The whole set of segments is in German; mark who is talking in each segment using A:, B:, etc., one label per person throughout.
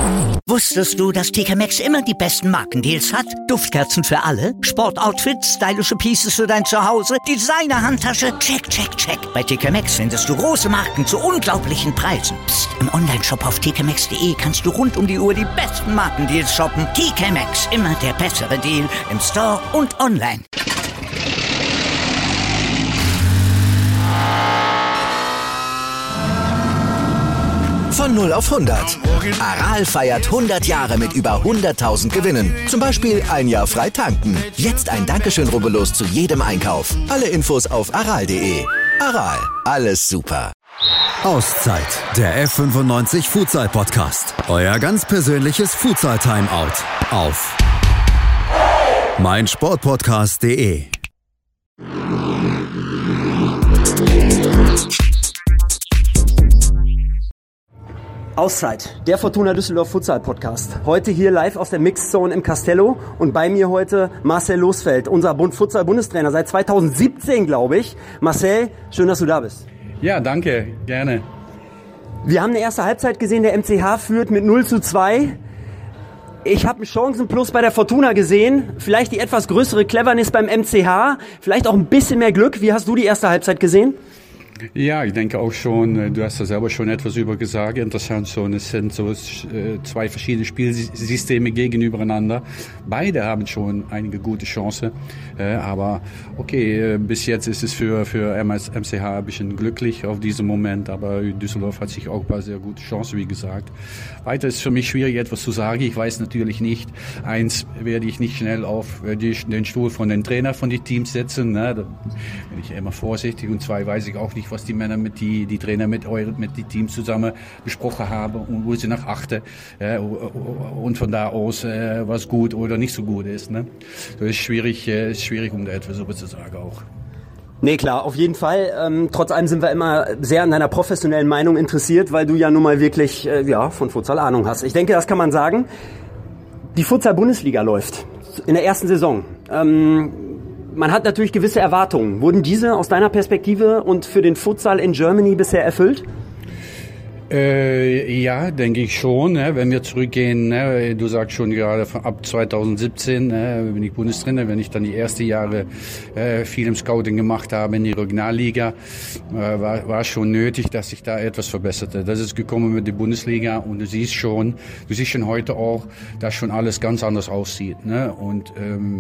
A: Wusstest du, dass TK Maxx immer die besten Markendeals hat? Duftkerzen für alle, Sportoutfits, stylische Pieces für dein Zuhause, Designer-Handtasche, check, check, check. Bei TK Maxx findest du große Marken zu unglaublichen Preisen. Psst. Im Onlineshop auf tkmaxx.de kannst du rund um die Uhr die besten Markendeals shoppen. TK Maxx, immer der bessere Deal im Store und online.
B: Von 0 auf 100. Aral feiert 100 Jahre mit über 100.000 Gewinnen. Zum Beispiel ein Jahr frei tanken. Jetzt ein Dankeschön, rubbellos zu jedem Einkauf. Alle Infos auf aral.de. Aral, alles super.
C: Auszeit, der F95 Futsal Podcast. Euer ganz persönliches Futsal Timeout auf meinsportpodcast.de.
D: Auszeit, der Fortuna Düsseldorf Futsal Podcast. Heute hier live aus der Mixed Zone im Castello und bei mir heute Marcel Losfeld, unser Futsal-Bundestrainer seit 2017, glaube ich. Marcel, schön, dass du da bist.
E: Ja, danke, gerne.
D: Wir haben eine erste Halbzeit gesehen, der MCH führt mit 0:2. Ich habe einen Chancenplus bei der Fortuna gesehen, vielleicht die etwas größere Cleverness beim MCH, vielleicht auch ein bisschen mehr Glück. Wie hast du die erste Halbzeit gesehen?
E: Ja, ich denke auch schon, du hast da selber schon etwas über gesagt, interessant so, es sind so zwei verschiedene Spielsysteme gegenübereinander. Beide haben schon einige gute Chancen, aber okay, bis jetzt ist es für MCH ein bisschen glücklich auf diesem Moment, aber Düsseldorf hat sich auch ein paar sehr gute Chancen, wie gesagt. Weiter ist für mich schwierig, etwas zu sagen, ich weiß natürlich nicht, eins werde ich nicht schnell auf den Stuhl von den Trainer von den Teams setzen, ne? Da bin ich immer vorsichtig, und zwei weiß ich auch nicht, was die Männer die Trainer mit die Teams zusammen besprochen haben und wo sie nach achten, und von da aus was gut oder nicht so gut ist. Ne? Das ist schwierig, um da etwas so zu sagen auch.
D: Nee, klar, auf jeden Fall. Trotz allem sind wir immer sehr an deiner professionellen Meinung interessiert, weil du ja nun mal wirklich von Futsal Ahnung hast. Ich denke, das kann man sagen. Die Futsal-Bundesliga läuft in der ersten Saison. Man hat natürlich gewisse Erwartungen. Wurden diese aus deiner Perspektive und für den Futsal in Germany bisher erfüllt?
E: Ja, denke ich schon. Wenn wir zurückgehen, du sagst schon gerade ab 2017 bin ich Bundestrainer, wenn ich dann die ersten Jahre viel im Scouting gemacht habe in die Regionalliga, war schon nötig, dass sich da etwas verbesserte. Das ist gekommen mit der Bundesliga, und du siehst schon heute auch, dass schon alles ganz anders aussieht. Ne? Und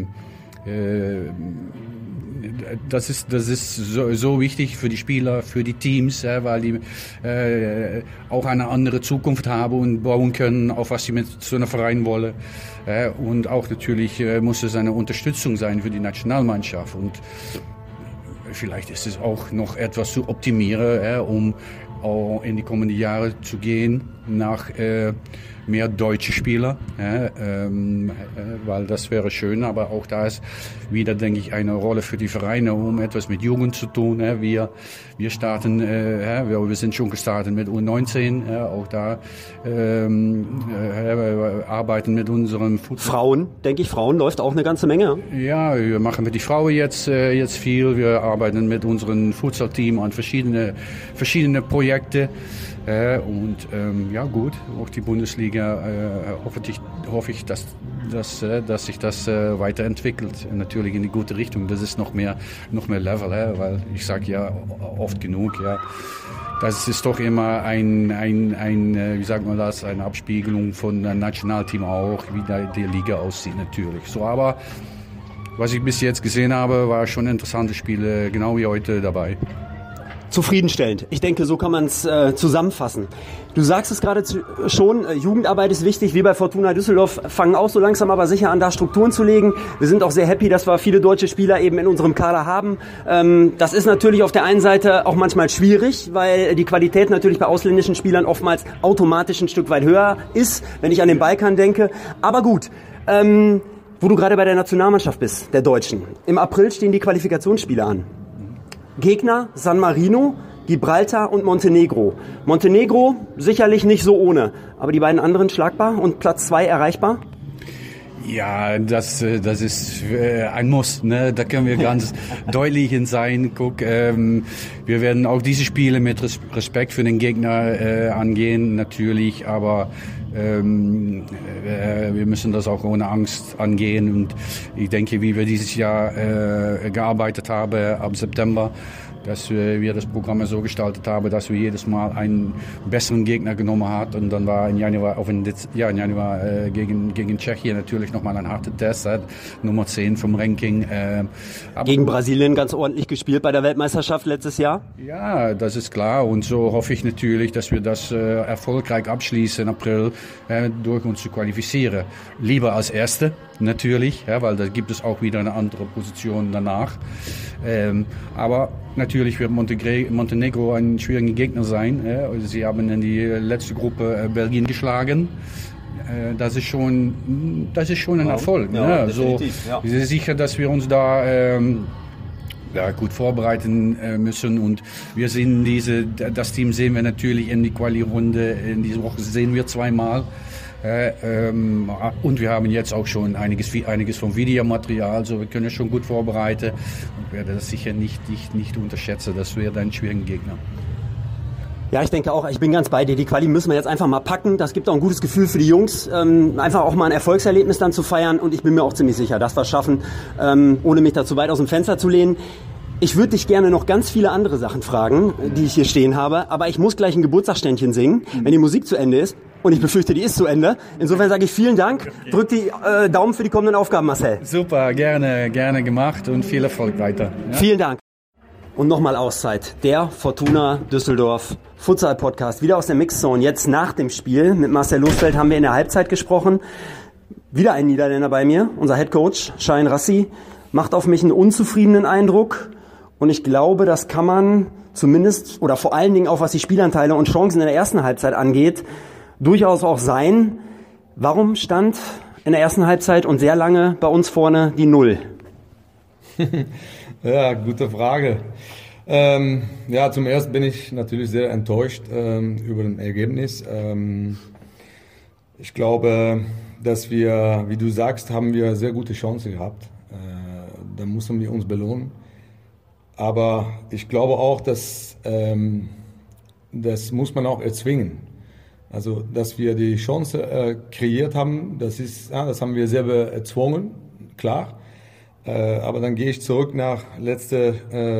E: das ist so wichtig für die Spieler, für die Teams, weil die auch eine andere Zukunft haben und bauen können, auf was sie mit so einem Verein wollen. Und auch natürlich muss es eine Unterstützung sein für die Nationalmannschaft. Und vielleicht ist es auch noch etwas zu optimieren, um auch in die kommenden Jahre zu gehen nach mehr deutsche Spieler, weil das wäre schön, aber auch da ist wieder, denke ich, eine Rolle für die Vereine, um etwas mit Jugend zu tun. Wir starten, wir sind schon gestartet mit U19, auch da arbeiten mit unserem Futsal.
D: Frauen läuft auch eine ganze Menge.
E: Ja, wir machen mit die Frauen jetzt viel, wir arbeiten mit unserem Futsal-Team an verschiedene Projekte. Gut, auch die Bundesliga hoffe ich, dass sich das weiterentwickelt, natürlich in die gute Richtung. Das ist noch mehr Level, weil ich sage ja oft genug, das ist doch immer eine Abspiegelung von einem Nationalteam auch, wie die Liga aussieht natürlich. So, aber was ich bis jetzt gesehen habe, war schon interessante Spiele, genau wie heute dabei.
D: Zufriedenstellend. Ich denke, so kann man es zusammenfassen. Du sagst es gerade schon, Jugendarbeit ist wichtig. Wir bei Fortuna Düsseldorf fangen auch so langsam aber sicher an, da Strukturen zu legen. Wir sind auch sehr happy, dass wir viele deutsche Spieler eben in unserem Kader haben. Das ist natürlich auf der einen Seite auch manchmal schwierig, weil die Qualität natürlich bei ausländischen Spielern oftmals automatisch ein Stück weit höher ist, wenn ich an den Balkan denke. Aber gut, wo du gerade bei der Nationalmannschaft bist, der Deutschen. Im April stehen die Qualifikationsspiele an. Gegner San Marino, Gibraltar und Montenegro. Montenegro sicherlich nicht so ohne, aber die beiden anderen schlagbar und Platz 2 erreichbar?
E: Ja, das ist ein Muss, ne? Da können wir ganz deutlich sein. Guck, wir werden auch diese Spiele mit Respekt für den Gegner angehen, natürlich, aber wir müssen das auch ohne Angst angehen. Und ich denke, wie wir dieses Jahr gearbeitet haben ab September, dass wir das Programm so gestaltet haben, dass wir jedes Mal einen besseren Gegner genommen haben. Und dann war im Januar gegen Tschechien natürlich nochmal ein harter Test, Nummer 10 vom Ranking.
D: Aber gegen Brasilien ganz ordentlich gespielt bei der Weltmeisterschaft letztes Jahr?
E: Ja, das ist klar. Und so hoffe ich natürlich, dass wir das erfolgreich abschließen im April, durch uns zu qualifizieren. Lieber als Erste natürlich, ja, weil da gibt es auch wieder eine andere Position danach. Aber natürlich wird Montenegro ein schwieriger Gegner sein. Sie haben in die letzte Gruppe Belgien geschlagen. Das ist schon ein Erfolg.
D: Ja,
E: also,
D: ja.
E: Ich bin sicher, dass wir uns da gut vorbereiten müssen. Und wir sehen das Team sehen wir natürlich in die Quali-Runde. In dieser Woche sehen wir zweimal. Und wir haben jetzt auch schon einiges vom Videomaterial, also wir können schon gut vorbereiten und werde das sicher nicht unterschätzen. Das wäre ein schwieriger Gegner.
D: Ja, ich denke auch, ich bin ganz bei dir. Die Quali müssen wir jetzt einfach mal packen. Das gibt auch ein gutes Gefühl für die Jungs, einfach auch mal ein Erfolgserlebnis dann zu feiern. Und ich bin mir auch ziemlich sicher, dass wir es schaffen, ohne mich da zu weit aus dem Fenster zu lehnen. Ich würde dich gerne noch ganz viele andere Sachen fragen, die ich hier stehen habe, aber ich muss gleich ein Geburtstagsständchen singen, wenn die Musik zu Ende ist. Und ich befürchte, die ist zu Ende. Insofern sage ich vielen Dank. Drück die Daumen für die kommenden Aufgaben, Marcel.
E: Super, gerne gemacht und viel Erfolg weiter. Ja?
D: Vielen Dank. Und nochmal Auszeit. Der Fortuna Düsseldorf Futsal Podcast. Wieder aus der Mixzone. Jetzt nach dem Spiel mit Marcel Losfeld haben wir in der Halbzeit gesprochen. Wieder ein Niederländer bei mir. Unser Headcoach, Shahin Rassi, macht auf mich einen unzufriedenen Eindruck. Und ich glaube, das kann man zumindest oder vor allen Dingen auch, was die Spielanteile und Chancen in der ersten Halbzeit angeht, durchaus auch sein. Warum stand in der ersten Halbzeit und sehr lange bei uns vorne die 0?
F: Ja, gute Frage. Ja, zum Ersten bin ich natürlich sehr enttäuscht über das Ergebnis. Ich glaube, dass wir, wie du sagst, haben wir sehr gute Chancen gehabt. Da müssen wir uns belohnen. Aber ich glaube auch, dass das muss man auch erzwingen. Also, dass wir die Chance kreiert haben, das haben wir selber erzwungen, klar. Aber dann gehe ich zurück nach letzte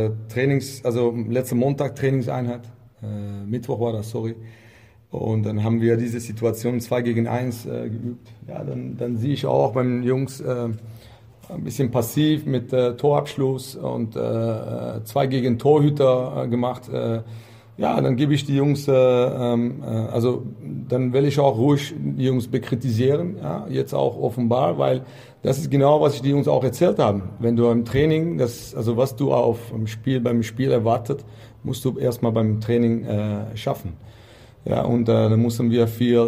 F: Montag Trainingseinheit. Mittwoch war das, sorry. Und dann haben wir diese Situation 2 gegen 1 geübt. Ja, dann sehe ich auch beim Jungs ein bisschen passiv mit Torabschluss und 2 gegen Torhüter gemacht. Ja, dann gebe ich die Jungs, also dann will ich auch ruhig die Jungs bekritisieren, ja, jetzt auch offenbar, weil das ist genau, was ich die Jungs auch erzählt habe. Wenn du im Training, was du beim Spiel erwartet, musst du erstmal beim Training schaffen. Ja, und dann müssen wir viel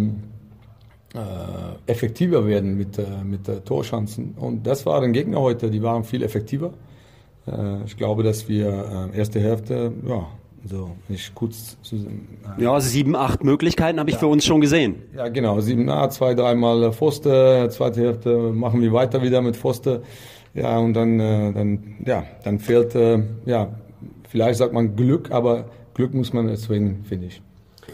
F: effektiver werden mit Torchancen. Und das waren Gegner heute, die waren viel effektiver. Ich glaube, dass wir erste Hälfte, ja, so nicht kurz
D: ja, 7, 8 Möglichkeiten habe ich für uns schon gesehen.
F: Ja, genau, 7, 2, 3 Mal Pfosten, zweite Hälfte machen wir weiter wieder mit Pfosten. Ja, und dann fehlt, ja, vielleicht sagt man Glück, aber Glück muss man erzwingen, finde ich.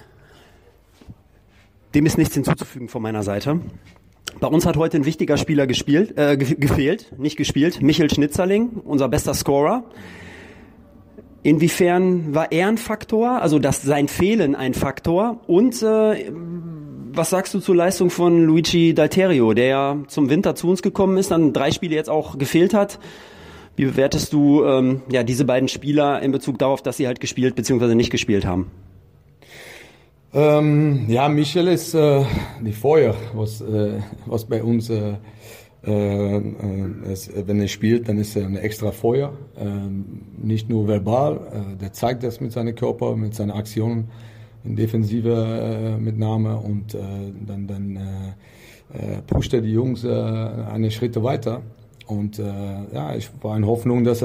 D: Dem ist nichts hinzuzufügen von meiner Seite. Bei uns hat heute ein wichtiger Spieler gefehlt, Michel Schnitzerling, unser bester Scorer. Inwiefern war er ein Faktor, also sein Fehlen ein Faktor? Und was sagst du zur Leistung von Luigi Dalterio, der ja zum Winter zu uns gekommen ist, dann 3 Spiele jetzt auch gefehlt hat? Wie bewertest du diese beiden Spieler in Bezug darauf, dass sie halt gespielt bzw. nicht gespielt haben?
F: Ja, Michel ist die Feuer, was bei uns, wenn er spielt, dann ist er ein extra Feuer, nicht nur verbal, der zeigt das mit seinem Körper, mit seinen Aktionen in defensiver Mitnahme und dann pusht er die Jungs eine Schritte weiter und ja, ich war in Hoffnung, dass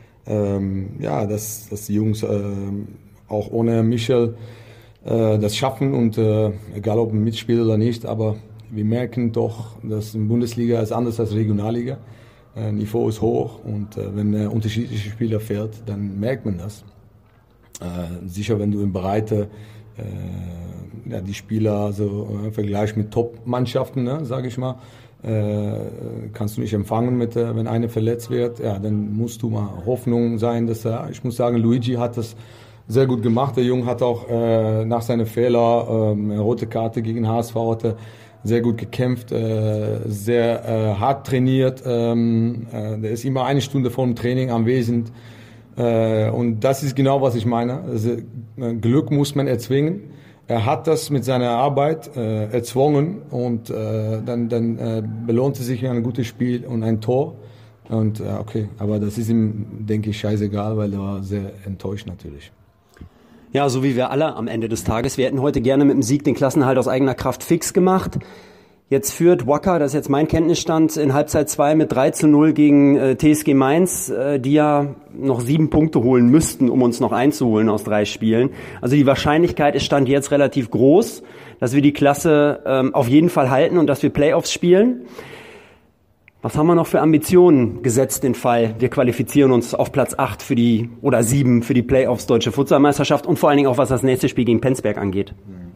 F: dass die Jungs auch ohne Michel das schaffen und egal ob ein Mitspieler oder nicht, aber wir merken doch, dass die Bundesliga ist anders als Regionalliga. Niveau ist hoch und wenn unterschiedliche Spieler fährt, dann merkt man das. Sicher, wenn du in Breite die Spieler so im Vergleich mit Top-Mannschaften, ne, sage ich mal, kannst du nicht empfangen, wenn einer verletzt wird. Ja, dann musst du mal Hoffnung sein, ich muss sagen, Luigi hat das sehr gut gemacht. Der Junge hat auch nach seinen Fehlern eine rote Karte gegen HSV, hatte sehr gut gekämpft, sehr hart trainiert. Der ist immer 1 Stunde vor dem Training anwesend. Und das ist genau, was ich meine. Also, Glück muss man erzwingen. Er hat das mit seiner Arbeit erzwungen und dann belohnte sich ein gutes Spiel und ein Tor. Und okay, aber das ist ihm, denke ich, scheißegal, weil er war sehr enttäuscht natürlich.
D: Ja, so wie wir alle am Ende des Tages. Wir hätten heute gerne mit dem Sieg den Klassenerhalt aus eigener Kraft fix gemacht. Jetzt führt Wacker, das ist jetzt mein Kenntnisstand, in Halbzeit 2 mit 3-0 gegen TSG Mainz, die ja noch 7 Punkte holen müssten, um uns noch einzuholen aus 3 Spielen. Also die Wahrscheinlichkeit ist Stand jetzt relativ groß, dass wir die Klasse auf jeden Fall halten und dass wir Playoffs spielen. Was haben wir noch für Ambitionen gesetzt, den Fall? Wir qualifizieren uns auf Platz 8 oder 7 für die Playoffs Deutsche Futsalmeisterschaft und vor allen Dingen auch, was das nächste Spiel gegen Penzberg angeht.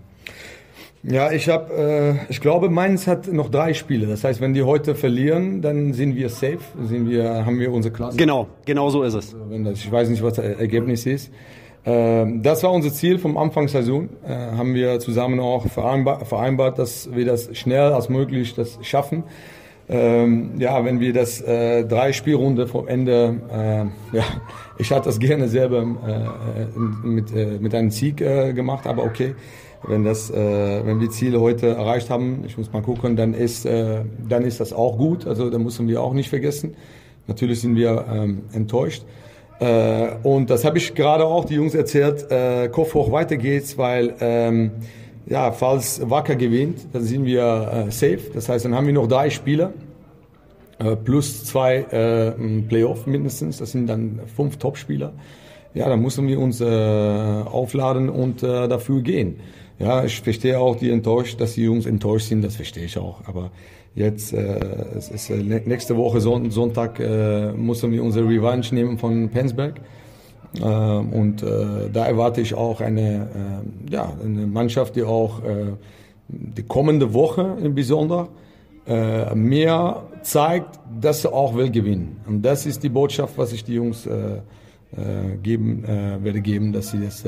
F: Ja, ich glaube, Mainz hat noch 3 Spiele. Das heißt, wenn die heute verlieren, dann sind wir safe, haben wir unsere Klasse.
D: Genau so ist es.
F: Ich weiß nicht, was das Ergebnis ist. Das war unser Ziel vom Anfangssaison. Haben wir zusammen auch vereinbart, dass wir das schnell als möglich das schaffen. Wenn wir das 3 Spielrunde vor Ende, ich hatte das gerne selber mit einem Sieg gemacht, aber okay. Wenn wir Ziele heute erreicht haben, ich muss mal gucken, dann ist das auch gut. Also da müssen wir auch nicht vergessen. Natürlich sind wir enttäuscht. Und das habe ich gerade auch die Jungs erzählt. Kopf hoch, weiter geht's, weil falls Wacker gewinnt, dann sind wir safe. Das heißt, dann haben wir noch 3 Spieler plus 2 Playoff mindestens. Das sind dann 5 Topspieler. Ja, dann müssen wir uns aufladen und dafür gehen. Ja, ich verstehe auch dass die Jungs enttäuscht sind, das verstehe ich auch. Aber jetzt, es ist nächste Woche Sonntag, müssen wir unsere Revanche nehmen von Penzberg. Und da erwarte ich auch eine Mannschaft, die auch die kommende Woche im Besonderen mehr zeigt, dass sie auch will gewinnen. Und das ist die Botschaft, was ich die Jungs werde geben, dass sie das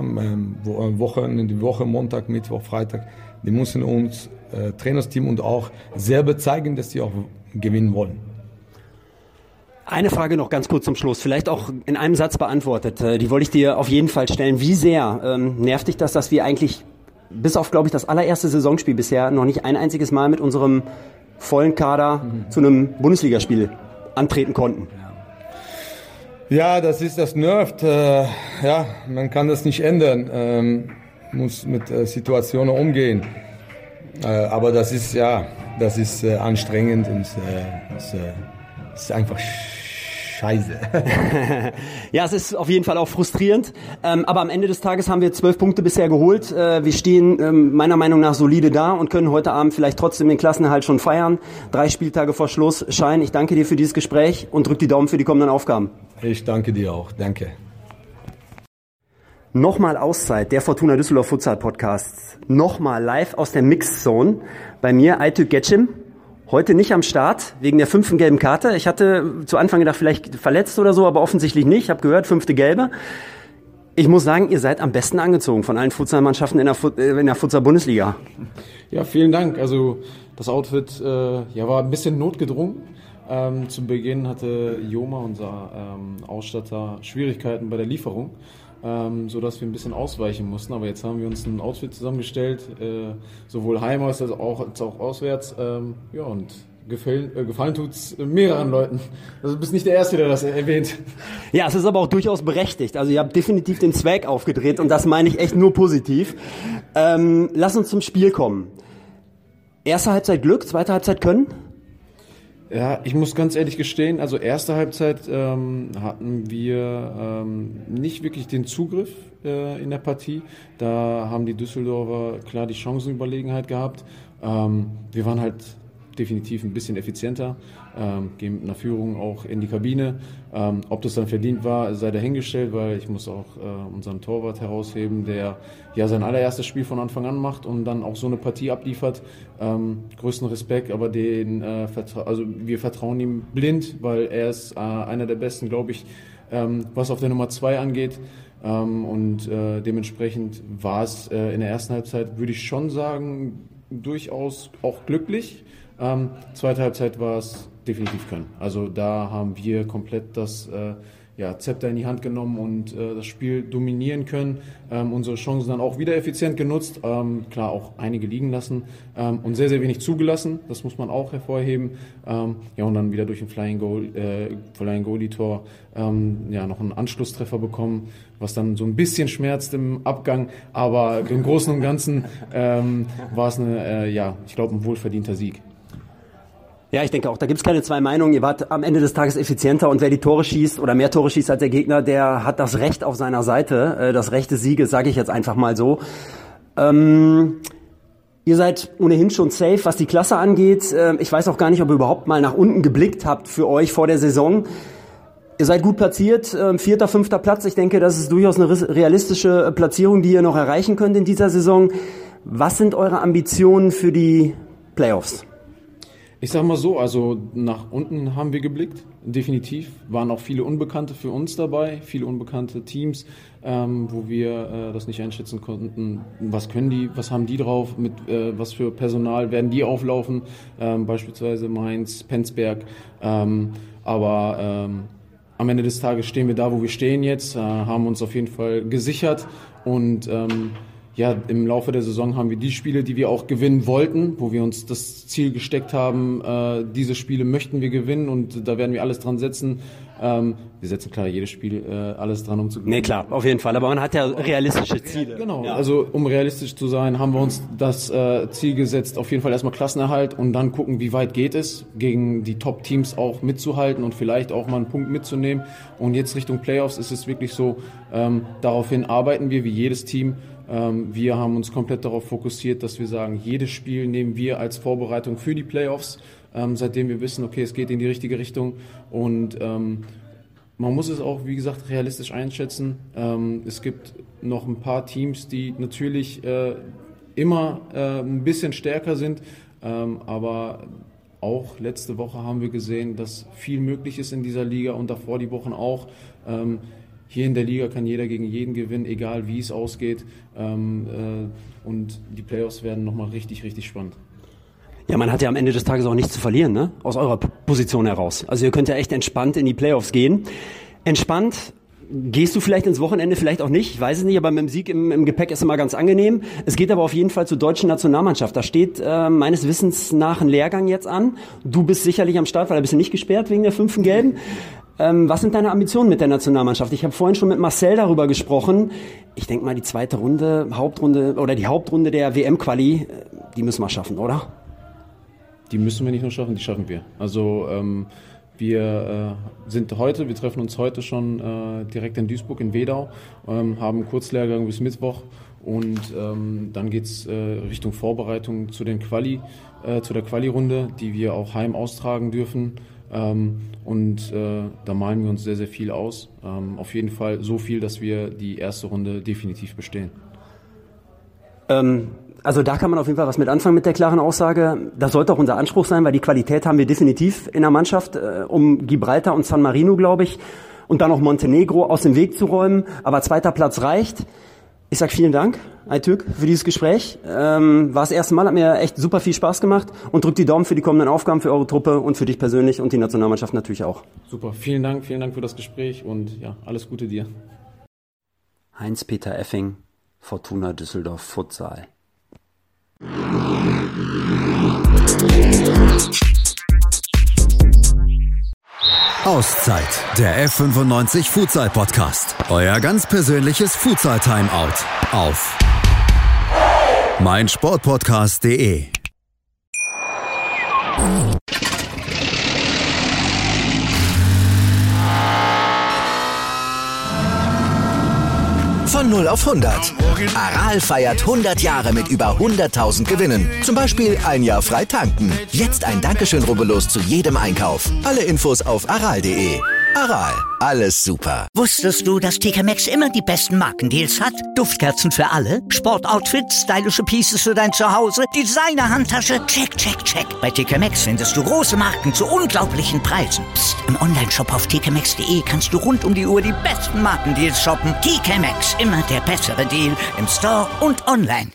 F: die Woche, Montag, Mittwoch, Freitag, die müssen uns Trainersteam und auch selber zeigen, dass sie auch gewinnen wollen.
D: Eine Frage noch ganz kurz zum Schluss, vielleicht auch in einem Satz beantwortet, die wollte ich dir auf jeden Fall stellen. Wie sehr nervt dich das, dass wir eigentlich bis auf, glaube ich, das allererste Saisonspiel bisher noch nicht ein einziges Mal mit unserem vollen Kader zu einem Bundesligaspiel antreten konnten?
F: Ja, das nervt. Man kann das nicht ändern. Muss mit Situationen umgehen. Aber das ist anstrengend und es ist einfach scheiße.
D: Ja, es ist auf jeden Fall auch frustrierend. Aber am Ende des Tages haben wir 12 Punkte bisher geholt. Wir stehen meiner Meinung nach solide da und können heute Abend vielleicht trotzdem den Klassenerhalt schon feiern. 3 Spieltage vor Schluss. Schein, ich danke dir für dieses Gespräch und drück die Daumen für die kommenden Aufgaben.
F: Ich danke dir auch. Danke.
D: Nochmal Auszeit, der Fortuna Düsseldorf Futsal Podcast. Nochmal live aus der Mixed Zone. Bei mir Aytürk Geçim. Heute nicht am Start, wegen der 5. gelben Karte. Ich hatte zu Anfang gedacht, vielleicht verletzt oder so, aber offensichtlich nicht. Ich habe gehört, 5. gelbe. Ich muss sagen, ihr seid am besten angezogen von allen Futsalmannschaften in der Futsal-Bundesliga.
G: Ja, vielen Dank. Also das Outfit war ein bisschen notgedrungen. Zu Beginn hatte Joma, unser Ausstatter, Schwierigkeiten bei der Lieferung, sodass wir ein bisschen ausweichen mussten. Aber jetzt haben wir uns ein Outfit zusammengestellt, sowohl heim als auch auswärts. Und gefallen tut's mehreren Leuten. Also du bist nicht der Erste, der das erwähnt.
D: Ja, es ist aber auch durchaus berechtigt. Also ihr habt definitiv den Swag aufgedreht und das meine ich echt nur positiv. Lass uns zum Spiel kommen. Erste Halbzeit Glück, zweite Halbzeit Können?
G: Ja, ich muss ganz ehrlich gestehen, also erste Halbzeit hatten wir nicht wirklich den Zugriff in der Partie. Da haben die Düsseldorfer klar die Chancenüberlegenheit gehabt. Wir waren halt definitiv ein bisschen effizienter, gehen mit einer Führung auch in die Kabine. Ob das dann verdient war, sei dahingestellt, weil ich muss auch unseren Torwart herausheben, der ja sein allererstes Spiel von Anfang an macht und dann auch so eine Partie abliefert. Größten Respekt, aber wir vertrauen ihm blind, weil er ist einer der Besten, glaube ich, was auf der Nummer 2 angeht. Und dementsprechend war es in der ersten Halbzeit, würde ich schon sagen, durchaus auch glücklich. Zweite Halbzeit war es definitiv können. Also da haben wir komplett das Zepter in die Hand genommen und das Spiel dominieren können. Unsere Chancen dann auch wieder effizient genutzt. Klar, auch einige liegen lassen und sehr, sehr wenig zugelassen. Das muss man auch hervorheben. Und dann wieder durch ein Flying Goalie-Tor noch einen Anschlusstreffer bekommen, was dann so ein bisschen schmerzt im Abgang. Aber im Großen und Ganzen war es ich glaube, ein wohlverdienter Sieg.
D: Ja, ich denke auch, da gibt's keine zwei Meinungen. Ihr wart am Ende des Tages effizienter und wer die Tore schießt oder mehr Tore schießt als der Gegner, der hat das Recht auf seiner Seite. Das Recht des Sieges, sage ich jetzt einfach mal so. Ihr seid ohnehin schon safe, was die Klasse angeht. Ich weiß auch gar nicht, ob ihr überhaupt mal nach unten geblickt habt für euch vor der Saison. Ihr seid gut platziert, 4., 5. Platz. Ich denke, das ist durchaus eine realistische Platzierung, die ihr noch erreichen könnt in dieser Saison. Was sind eure Ambitionen für die Playoffs?
G: Ich sag mal so, also nach unten haben wir geblickt, definitiv. Waren auch viele Unbekannte für uns dabei, viele unbekannte Teams, wo wir das nicht einschätzen konnten. Was können die, was haben die drauf, mit was für Personal werden die auflaufen, beispielsweise Mainz, Penzberg. Aber am Ende des Tages stehen wir da, wo wir stehen jetzt, haben uns auf jeden Fall gesichert und im Laufe der Saison haben wir die Spiele, die wir auch gewinnen wollten, wo wir uns das Ziel gesteckt haben, diese Spiele möchten wir gewinnen und da werden wir alles dran setzen. Wir setzen klar jedes Spiel alles dran, um zu gewinnen.
D: Nee, klar, auf jeden Fall, aber man hat ja realistische Ziele.
G: Genau, ja. Also um realistisch zu sein, haben wir uns das Ziel gesetzt, auf jeden Fall erstmal Klassenerhalt und dann gucken, wie weit geht es, gegen die Top-Teams auch mitzuhalten und vielleicht auch mal einen Punkt mitzunehmen. Und jetzt Richtung Playoffs ist es wirklich so, daraufhin arbeiten wir wie jedes Team. Wir haben uns komplett darauf fokussiert, dass wir sagen, jedes Spiel nehmen wir als Vorbereitung für die Playoffs, seitdem wir wissen, okay, es geht in die richtige Richtung und man muss es auch, wie gesagt, realistisch einschätzen. Es gibt noch ein paar Teams, die natürlich immer ein bisschen stärker sind, aber auch letzte Woche haben wir gesehen, dass viel möglich ist in dieser Liga und davor die Wochen auch. Hier in der Liga kann jeder gegen jeden gewinnen, egal wie es ausgeht. Und die Playoffs werden nochmal richtig, richtig spannend.
D: Ja, man hat ja am Ende des Tages auch nichts zu verlieren, ne? Aus eurer Position heraus. Also ihr könnt ja echt entspannt in die Playoffs gehen. Entspannt gehst du vielleicht ins Wochenende, vielleicht auch nicht. Ich weiß es nicht, aber mit dem Sieg im Gepäck ist immer ganz angenehm. Es geht aber auf jeden Fall zur deutschen Nationalmannschaft. Da steht meines Wissens nach ein Lehrgang jetzt an. Du bist sicherlich am Start, weil da bist du nicht gesperrt wegen der 5. Gelben. Was sind deine Ambitionen mit der Nationalmannschaft? Ich habe vorhin schon mit Marcel darüber gesprochen. Ich denke mal, die zweite Runde, die Hauptrunde der WM-Quali, die müssen wir schaffen, oder?
G: Die müssen wir nicht nur schaffen, die schaffen wir. Also wir treffen uns heute schon direkt in Duisburg in Wedau, haben Kurzlehrgang bis Mittwoch und dann geht's Richtung Vorbereitung zu der Quali-Runde, die wir auch heim austragen dürfen. Da malen wir uns sehr, sehr viel aus. Auf jeden Fall so viel, dass wir die erste Runde definitiv bestehen.
D: Also da kann man auf jeden Fall was mit anfangen mit der klaren Aussage. Das sollte auch unser Anspruch sein, weil die Qualität haben wir definitiv in der Mannschaft, um Gibraltar und San Marino, glaube ich, und dann noch Montenegro aus dem Weg zu räumen. Aber 2. Platz reicht. Ich sag vielen Dank, Aytürk, für dieses Gespräch. War das erste Mal, hat mir echt super viel Spaß gemacht und drückt die Daumen für die kommenden Aufgaben für eure Truppe und für dich persönlich und die Nationalmannschaft natürlich auch.
G: Super, vielen Dank für das Gespräch und ja, alles Gute dir.
D: Heinz-Peter Effing, Fortuna Düsseldorf Futsal.
C: Auszeit, der F95 Futsal Podcast. Euer ganz persönliches Futsal Timeout auf meinsportpodcast.de.
B: 0 auf 100. Aral feiert 100 Jahre mit über 100.000 Gewinnen. Zum Beispiel ein Jahr frei tanken. Jetzt ein Dankeschön, rubbellos zu jedem Einkauf. Alle Infos auf aral.de. Aral, alles super.
A: Wusstest du, dass TK Maxx immer die besten Markendeals hat? Duftkerzen für alle, Sportoutfits, stylische Pieces für dein Zuhause, Designer-Handtasche, check, check, check. Bei TK Maxx findest du große Marken zu unglaublichen Preisen. Psst. Im Onlineshop auf tkmaxx.de kannst du rund um die Uhr die besten Markendeals shoppen. TK Maxx, immer der bessere Deal im Store und online.